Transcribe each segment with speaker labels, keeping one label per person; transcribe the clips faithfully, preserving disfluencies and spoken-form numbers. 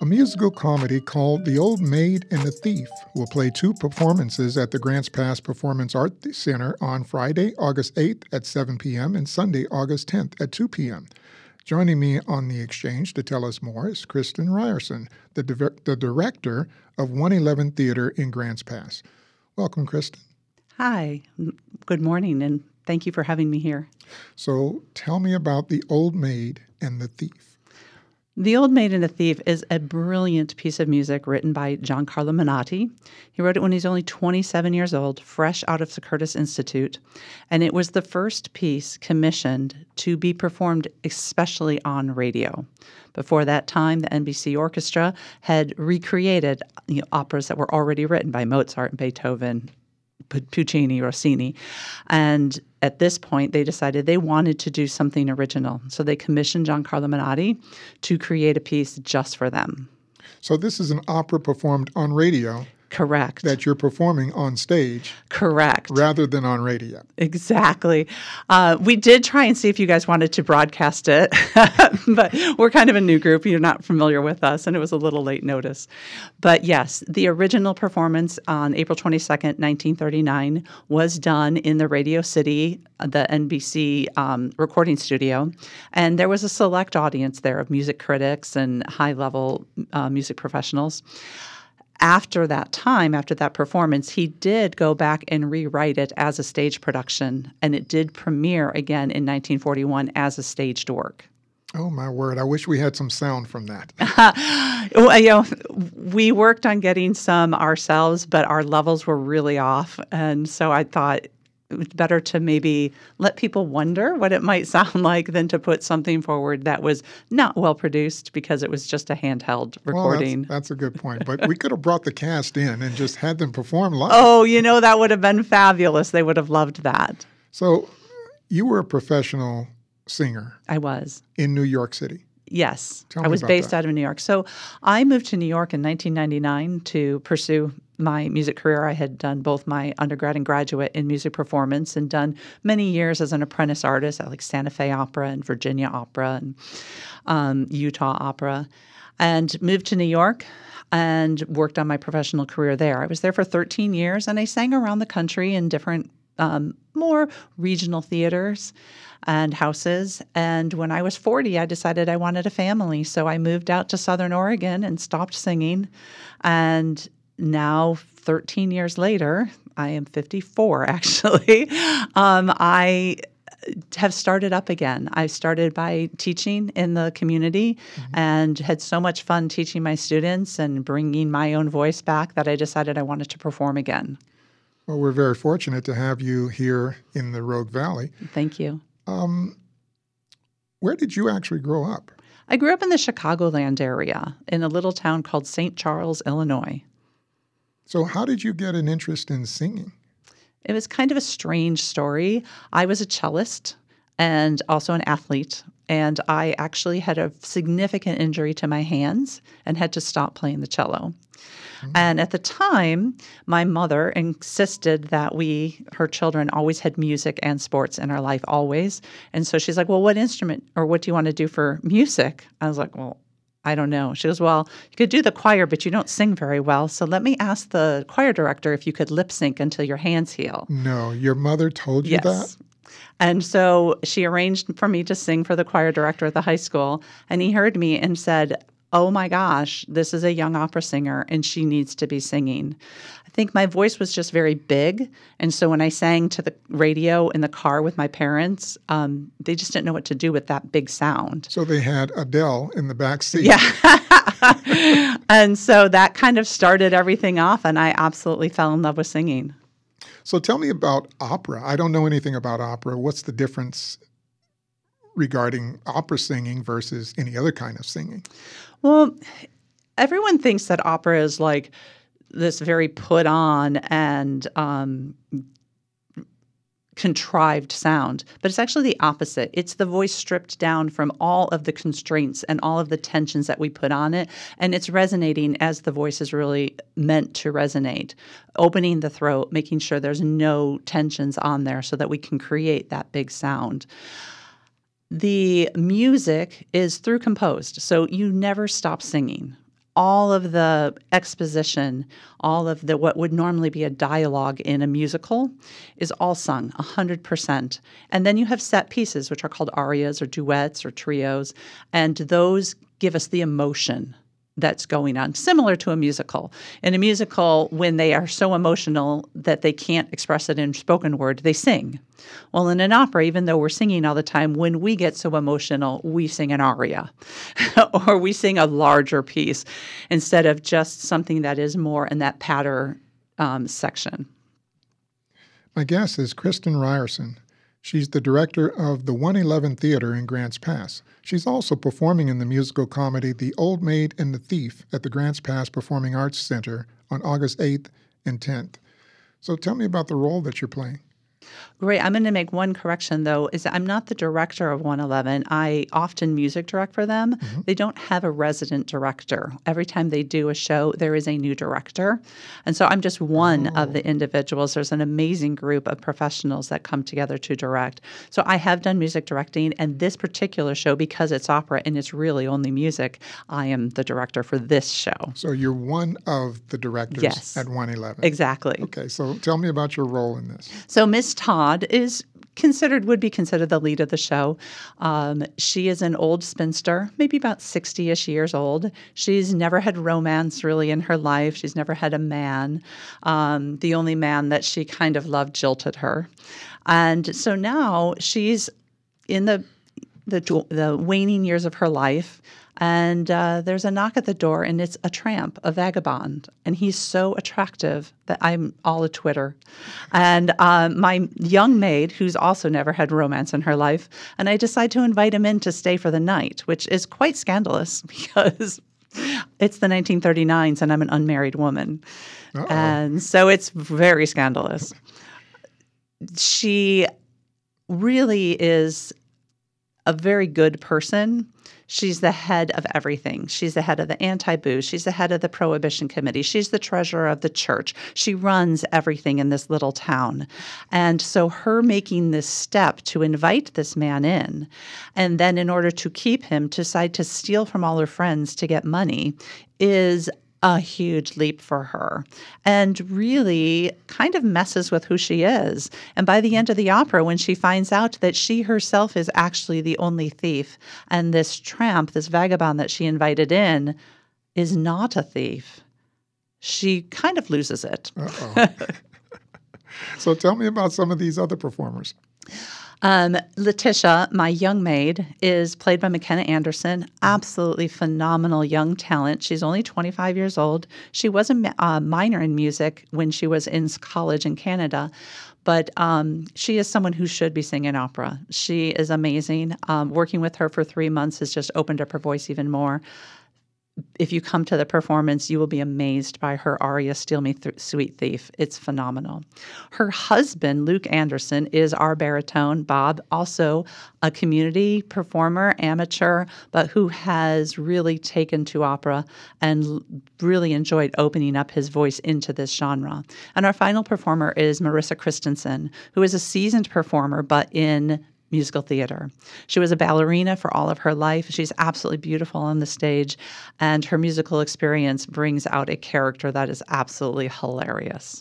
Speaker 1: musical comedy called The Old Maid and the Thief will play two performances at the Grants Pass Performance Art Center on Friday, August eighth at seven p.m. and Sunday, August tenth at two p.m. Joining me on the exchange to tell us more is Kristen Ryerson, the, di- the director of one eleven Theater in Grants Pass. Welcome, Kristen.
Speaker 2: Hi. Good morning, and thank you for having me here.
Speaker 1: So tell me about The Old Maid and the Thief.
Speaker 2: The Old Maid and the Thief is a brilliant piece of music written by Giancarlo Menotti. He wrote it when he was only twenty-seven years old, fresh out of the Curtis Institute, and it was the first piece commissioned to be performed especially on radio. Before that time, the N B C Orchestra had recreated you know, operas that were already written by Mozart and Beethoven, Puccini, Rossini. And at this point, they decided they wanted to do something original. So they commissioned Giancarlo Menotti to create a piece just for them.
Speaker 1: So this is an opera performed on radio.
Speaker 2: Correct.
Speaker 1: That you're performing on stage.
Speaker 2: Correct.
Speaker 1: Rather than on radio.
Speaker 2: Exactly. Uh, we did try and see if you guys wanted to broadcast it, but we're kind of a new group. You're not familiar with us, and it was a little late notice. But yes, the original performance on April twenty-second, nineteen thirty-nine was done in the Radio City, the N B C um, recording studio, and there was a select audience there of music critics and high-level uh, music professionals. After that time, after that performance, he did go back and rewrite it as a stage production, and it did premiere again in nineteen forty-one as a staged work.
Speaker 1: Oh, my word. I wish we had some sound from that.
Speaker 2: well, you know, we worked on getting some ourselves, but our levels were really off, and so I thought it was better to maybe let people wonder what it might sound like than to put something forward that was not well produced because it was just a handheld recording.
Speaker 1: Well, that's, that's a good point. But we could have brought the cast in and just had them perform live.
Speaker 2: Oh, you know, that would have been fabulous. They would have loved that.
Speaker 1: So you were a professional singer.
Speaker 2: I was.
Speaker 1: In New York City.
Speaker 2: Yes.
Speaker 1: Tell
Speaker 2: I
Speaker 1: me
Speaker 2: was
Speaker 1: about
Speaker 2: based
Speaker 1: that.
Speaker 2: out of New York. So I moved to New York in nineteen ninety-nine to pursue my music career. I had done both my undergrad and graduate in music performance and done many years as an apprentice artist at like Santa Fe Opera and Virginia Opera and um, Utah Opera, and moved to New York and worked on my professional career there. I was there for thirteen years, and I sang around the country in different um, more regional theaters and houses. And when I was forty, I decided I wanted a family. So I moved out to Southern Oregon and stopped singing. And now, thirteen years later, I am fifty-four, actually, um, I have started up again. I started by teaching in the community mm-hmm. and had so much fun teaching my students and bringing my own voice back that I decided I wanted to perform again.
Speaker 1: Well, we're very fortunate to have you here in the Rogue Valley.
Speaker 2: Thank you.
Speaker 1: Um, where did you actually grow up?
Speaker 2: I grew up in the Chicagoland area in a little town called Saint Charles, Illinois.
Speaker 1: So how did you get an interest in singing?
Speaker 2: It was kind of a strange story. I was a cellist and also an athlete, and I actually had a significant injury to my hands and had to stop playing the cello. Mm-hmm. And at the time, my mother insisted that we, her children, always had music and sports in our life, always. And so she's like, well, what instrument or what do you want to do for music? I was like, well, I don't know. She goes, well, you could do the choir, but you don't sing very well. So let me ask the choir director if you could lip sync until your hands heal.
Speaker 1: No, your mother told you
Speaker 2: yes.
Speaker 1: that?
Speaker 2: And so she arranged for me to sing for the choir director at the high school. And he heard me and said, oh my gosh, this is a young opera singer and she needs to be singing. I think my voice was just very big. And so when I sang to the radio in the car with my parents, um, they just didn't know what to do with that big sound.
Speaker 1: So they had Adele in the back seat.
Speaker 2: Yeah. And so that kind of started everything off, and I absolutely fell in love with singing.
Speaker 1: So tell me about opera. I don't know anything about opera. What's the difference regarding opera singing versus any other kind of singing?
Speaker 2: Well, everyone thinks that opera is like this very put on and um, contrived sound, but it's actually the opposite. It's the voice stripped down from all of the constraints and all of the tensions that we put on it, and it's resonating as the voice is really meant to resonate, opening the throat, making sure there's no tensions on there so that we can create that big sound. The music is through composed, so you never stop singing. all of the exposition, all of the what would normally be a dialogue in a musical is all sung, one hundred percent. And then you have set pieces, which are called arias or duets or trios, and those give us the emotion that's going on, similar to a musical. In a musical, when they are so emotional that they can't express it in spoken word, they sing. Well, in an opera, even though we're singing all the time, when we get so emotional, we sing an aria or we sing a larger piece instead of just something that is more in that patter um, section.
Speaker 1: My guest is Kristen Ryerson. She's the director of the one eleven Theater in Grants Pass. She's also performing in the musical comedy The Old Maid and the Thief at the Grants Pass Performing Arts Center on August eighth and tenth. So tell me about the role that you're playing.
Speaker 2: Great. I'm going to make one correction, though, is that I'm not the director of one eleven. I often music direct for them. Mm-hmm. They don't have a resident director. Every time they do a show, there is a new director. And so I'm just one oh. of the individuals. There's an amazing group of professionals that come together to direct. So I have done music directing, and this particular show, because it's opera and it's really only music, I am the director for this show.
Speaker 1: So you're one of the directors
Speaker 2: yes.
Speaker 1: at one eleven.
Speaker 2: Exactly.
Speaker 1: Okay, so tell me about your role in this.
Speaker 2: So Miss Todd is considered, would be considered the lead of the show. Um, she is an old spinster, maybe about sixty-ish years old. She's never had romance really in her life. She's never had a man. Um, the only man that she kind of loved jilted her. And so now she's in the the, the waning years of her life. And uh, there's a knock at the door, and it's a tramp, a vagabond. And he's so attractive that I'm all a Twitter. And uh, my young maid, who's also never had romance in her life, and I decide to invite him in to stay for the night, which is quite scandalous because it's the nineteen thirty-nines and I'm an unmarried woman. Uh-oh. And so it's very scandalous. She really is a very good person. She's the head of everything. She's the head of the anti-booze. She's the head of the prohibition committee. She's the treasurer of the church. She runs everything in this little town. And so her making this step to invite this man in, and then in order to keep him, decide to steal from all her friends to get money, is a huge leap for her and really kind of messes with who she is. And by the end of the opera, when she finds out that she herself is actually the only thief and this tramp, this vagabond that she invited in, is not a thief, she kind of loses it.
Speaker 1: Uh-oh. So tell me about some of these other performers.
Speaker 2: Um, Letitia, my young maid, is played by McKenna Anderson. Absolutely phenomenal young talent. She's only twenty-five years old. She was a ma- uh, minor in music when she was in college in Canada, but um, she is someone who should be singing opera. She is amazing. Um, working with her for three months has just opened up her voice even more. If you come to the performance, you will be amazed by her aria, Steal Me Th- Sweet Thief. It's phenomenal. Her husband, Luke Anderson, is our baritone, Bob, also a community performer, amateur, but who has really taken to opera and l- really enjoyed opening up his voice into this genre. And our final performer is Marissa Christensen, who is a seasoned performer, but in musical theater. She was a ballerina for all of her life. She's absolutely beautiful on the stage, and her musical experience brings out a character that is absolutely hilarious.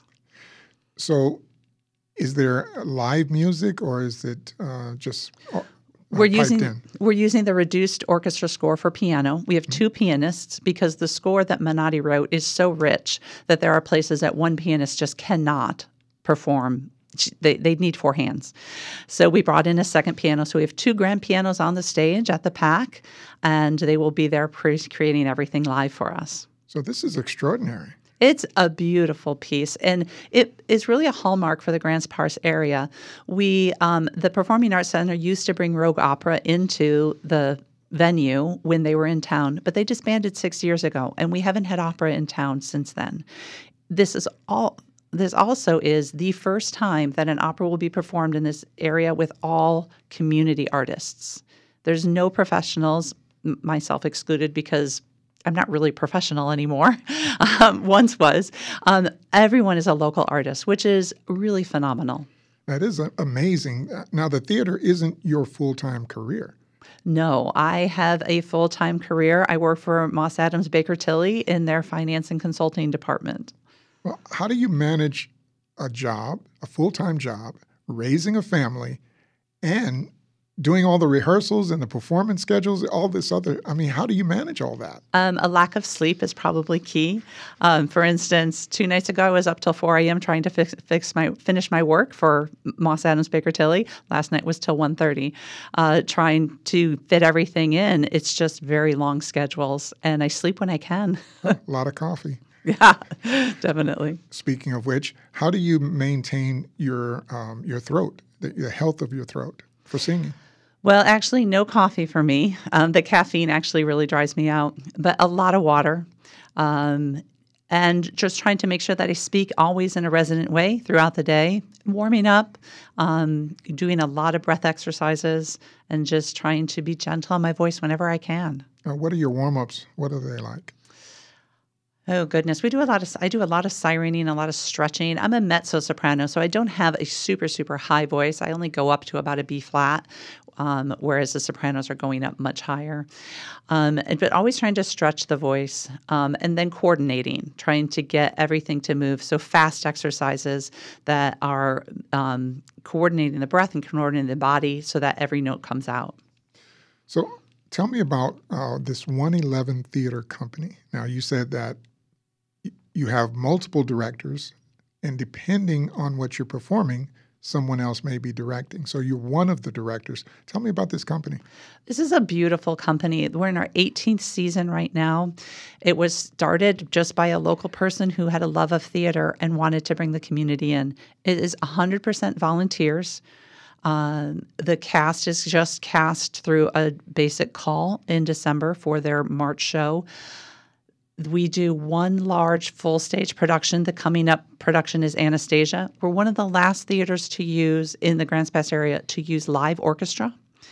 Speaker 1: So is there live music, or is it uh, just uh,
Speaker 2: we're using
Speaker 1: in?
Speaker 2: We're using the reduced orchestra score for piano. We have mm-hmm. two pianists because the score that Menotti wrote is so rich that there are places that one pianist just cannot perform. They they need four hands. So we brought in a second piano. So we have two grand pianos on the stage at the P A C, and they will be there pre- creating everything live for us.
Speaker 1: So this is extraordinary.
Speaker 2: It's a beautiful piece, and it is really a hallmark for the Grants Pass area. We, um, the Performing Arts Center used to bring Rogue Opera into the venue when they were in town, but they disbanded six years ago, and we haven't had opera in town since then. This is all... This also is the first time that an opera will be performed in this area with all community artists. There's no professionals, m- myself excluded, because I'm not really professional anymore. um, once was. Um, everyone is a local artist, which is really phenomenal.
Speaker 1: That is amazing. Now, the theater isn't your full-time career.
Speaker 2: No, I have a full-time career. I work for Moss Adams Baker Tilly in their finance and consulting department.
Speaker 1: Well, how do you manage a job, a full-time job, raising a family, and doing all the rehearsals and the performance schedules, all this other, I mean, how do you manage all that?
Speaker 2: Um, a lack of sleep is probably key. Um, for instance, two nights ago, I was up till four a.m. trying to fix, fix my finish my work for Moss Adams Baker Tilly. Last night was till one thirty, uh, trying to fit everything in. It's just very long schedules, and I sleep when I can.
Speaker 1: A lot of coffee.
Speaker 2: Yeah, definitely.
Speaker 1: Speaking of which, how do you maintain your um, your throat, the, the health of your throat for singing?
Speaker 2: Well, actually, no coffee for me. Um, the caffeine actually really dries me out, but a lot of water. Um, and just trying to make sure that I speak always in a resonant way throughout the day, warming up, um, doing a lot of breath exercises, and just trying to be gentle on my voice whenever I can.
Speaker 1: Uh, what are your warm-ups? What are they like?
Speaker 2: Oh, goodness. We do a lot of, I do a lot of sirening, a lot of stretching. I'm a mezzo soprano, so I don't have a super, super high voice. I only go up to about a B flat, um, whereas the sopranos are going up much higher. Um, but always trying to stretch the voice, um, and then coordinating, trying to get everything to move. So fast exercises that are um, coordinating the breath and coordinating the body so that every note comes out.
Speaker 1: So tell me about uh, this one eleven Theater Company. Now, you said that you have multiple directors, and depending on what you're performing, someone else may be directing. So you're one of the directors. Tell me about this company.
Speaker 2: This is a beautiful company. We're in our eighteenth season right now. It was started just by a local person who had a love of theater and wanted to bring the community in. It is one hundred percent volunteers. Um, the cast is just cast through a basic call in December for their March show. We do one large full stage production. The coming up production is Anastasia. We're one of the last theaters to use in the Grants Pass area to use live orchestra.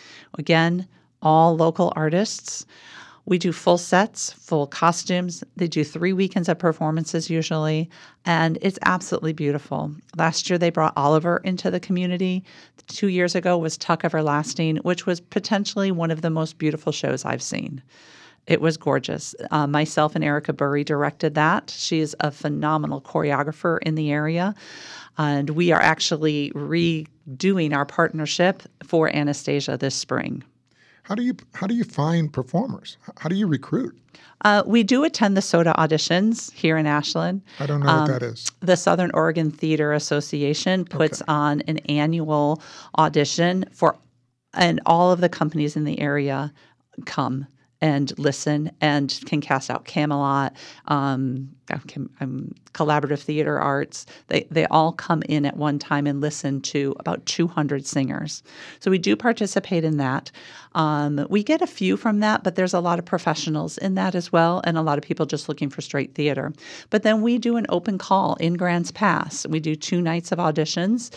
Speaker 2: Again, all local artists. We do full sets, full costumes. They do three weekends of performances usually, and it's absolutely beautiful. Last year, they brought Oliver into the community. Two years ago was Tuck Everlasting, which was potentially one of the most beautiful shows I've seen. It was gorgeous. Uh, myself and Erica Burry directed that. She is a phenomenal choreographer in the area. And we are actually redoing our partnership for Anastasia this spring.
Speaker 1: How do you how do you find performers? How do you recruit?
Speaker 2: Uh, we do attend the SOTA auditions here in Ashland.
Speaker 1: I don't know
Speaker 2: um,
Speaker 1: what that is.
Speaker 2: The Southern Oregon Theater Association puts
Speaker 1: Okay.
Speaker 2: on an annual audition for, and all of the companies in the area come and listen and can cast out Camelot, um, um, Collaborative Theater Arts. They they all come in at one time and listen to about two hundred singers. So we do participate in that. Um, we get a few from that, but there's a lot of professionals in that as well, and a lot of people just looking for straight theater. But then we do an open call in Grants Pass. We do two nights of auditions,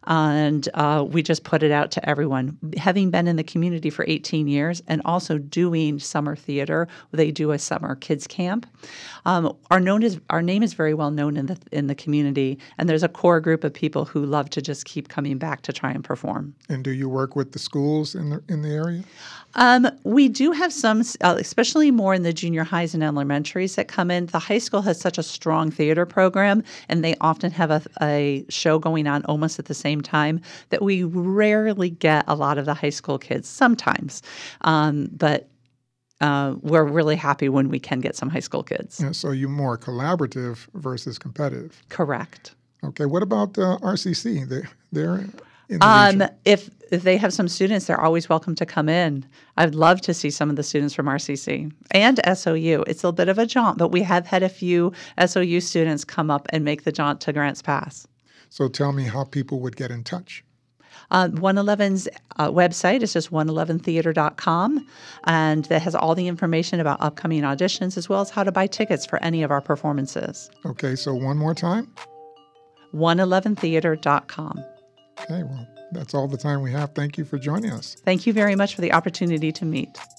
Speaker 2: and uh, we just put it out to everyone. Having been in the community for eighteen years and also doing summer theater, they do a summer kids camp. Um, our known is our name is very well known in the in the community, and there's a core group of people who love to just keep coming back to try and perform.
Speaker 1: And do you work with the schools in the in the area?
Speaker 2: Um, we do have some, uh, especially more in the junior highs and elementaries that come in. The high school has such a strong theater program, and they often have a, a show going on almost at the same time that we rarely get a lot of the high school kids. Sometimes, um, but. Uh, we're really happy when we can get some high school kids.
Speaker 1: Yeah, so you're more collaborative versus competitive.
Speaker 2: Correct.
Speaker 1: Okay. What about uh, R C C? They, they're in the
Speaker 2: Um,
Speaker 1: region.
Speaker 2: if if they have some students, they're always welcome to come in. I'd love to see some of the students from R C C and S O U. It's a bit of a jaunt, but we have had a few S O U students come up and make the jaunt to Grants Pass.
Speaker 1: So tell me how people would get in touch.
Speaker 2: Uh, one eleven's uh, website is just one eleven theater dot com, and that has all the information about upcoming auditions as well as how to buy tickets for any of our performances.
Speaker 1: Okay. So one more time.
Speaker 2: one eleven theater dot com.
Speaker 1: Okay. Well, that's all the time we have. Thank you for joining us.
Speaker 2: Thank you very much for the opportunity to meet.